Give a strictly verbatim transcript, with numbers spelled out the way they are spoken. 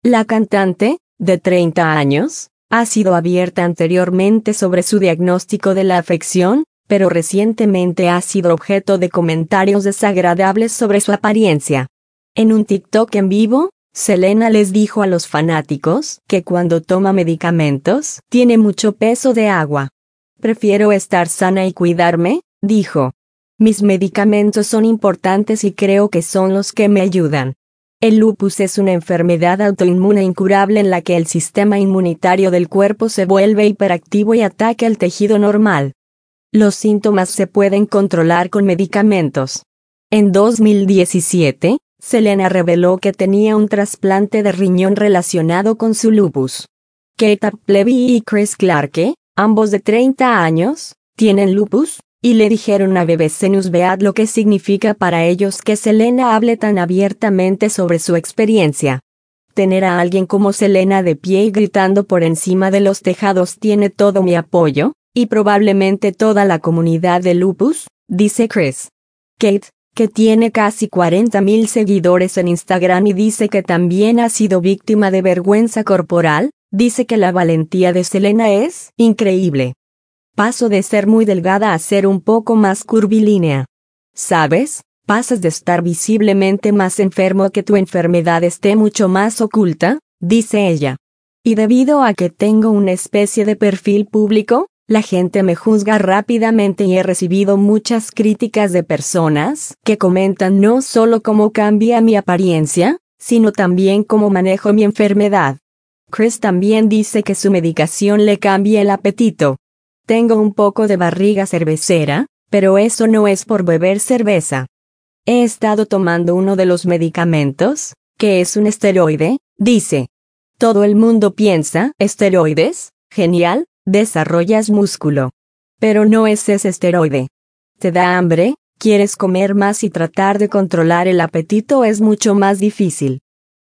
La cantante, de treinta años, ha sido abierta anteriormente sobre su diagnóstico de la afección, pero recientemente ha sido objeto de comentarios desagradables sobre su apariencia. En un TikTok en vivo, Selena les dijo a los fanáticos que cuando toma medicamentos, tiene mucho peso de agua. Prefiero estar sana y cuidarme, dijo. Mis medicamentos son importantes y creo que son los que me ayudan. El lupus es una enfermedad autoinmune incurable en la que el sistema inmunitario del cuerpo se vuelve hiperactivo y ataca el tejido normal. Los síntomas se pueden controlar con medicamentos. En dos mil diecisiete, Selena reveló que tenía un trasplante de riñón relacionado con su lupus. Kate Appleby y Chris Clarke, ambos de treinta años, tienen lupus, y le dijeron a B B C Newsbeat lo que significa para ellos que Selena hable tan abiertamente sobre su experiencia. Tener a alguien como Selena de pie y gritando por encima de los tejados tiene todo mi apoyo, y probablemente toda la comunidad de lupus, dice Chris. Kate, que tiene casi cuarenta mil seguidores en Instagram y dice que también ha sido víctima de vergüenza corporal, dice que la valentía de Selena es increíble. Paso de ser muy delgada a ser un poco más curvilínea. ¿Sabes? Pasas de estar visiblemente más enfermo a que tu enfermedad esté mucho más oculta, dice ella. Y debido a que tengo una especie de perfil público, la gente me juzga rápidamente y he recibido muchas críticas de personas que comentan no solo cómo cambia mi apariencia, sino también cómo manejo mi enfermedad. Chris también dice que su medicación le cambia el apetito. Tengo un poco de barriga cervecera, pero eso no es por beber cerveza. He estado tomando uno de los medicamentos, que es un esteroide, dice. Todo el mundo piensa, esteroides, genial, desarrollas músculo. Pero no es ese esteroide. Te da hambre, quieres comer más y tratar de controlar el apetito es mucho más difícil.